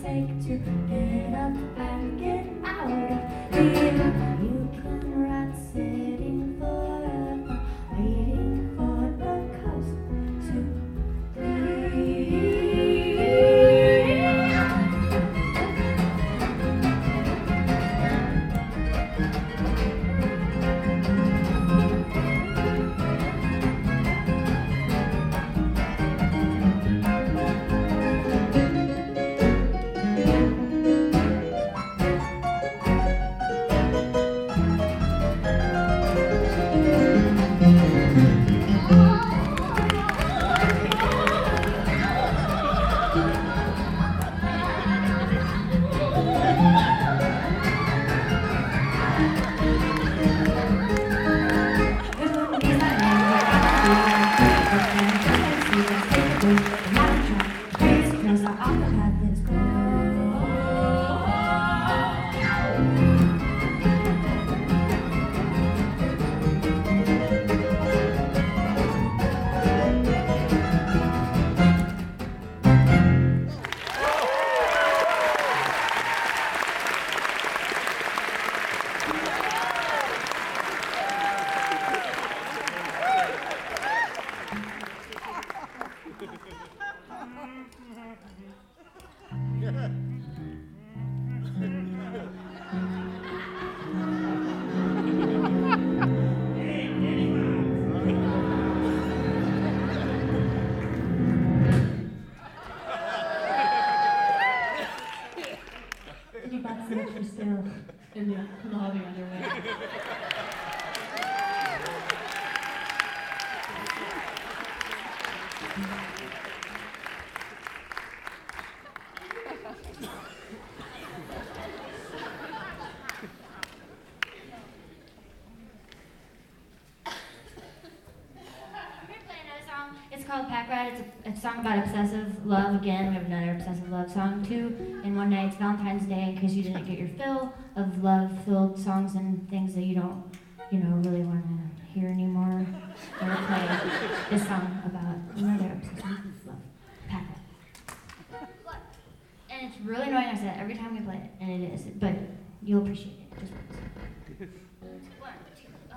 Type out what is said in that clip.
sake to get up and get out of here. You can rot sitting forever, waiting for the coast to clear. You're still in the lobby on your way. It's called Pack Rat. It's a song about obsessive love. Again, we have another obsessive love song too. And one night, it's Valentine's Day, in case you didn't get your fill of love-filled songs and things that you don't, really want to hear anymore. We're gonna play this song about another obsessive love, Pack Rat. And it's really annoying. I say it every time we play it, and it is. But you'll appreciate it. Just once. One.